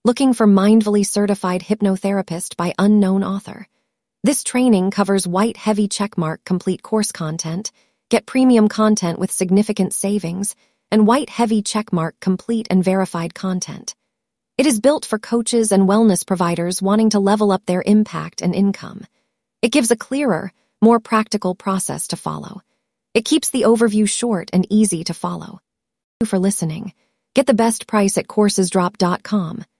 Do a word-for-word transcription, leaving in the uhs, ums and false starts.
Looking for Mindfully Certified Hypnotherapist by unknown author. This training covers white heavy checkmark complete course content, get premium content with significant savings, and white heavy checkmark complete and verified content. It is built for coaches and wellness providers wanting to level up their impact and income. It gives a clearer, more practical process to follow. It keeps the overview short and easy to follow. Thank you for listening. Get the best price at coursesdrop dot com.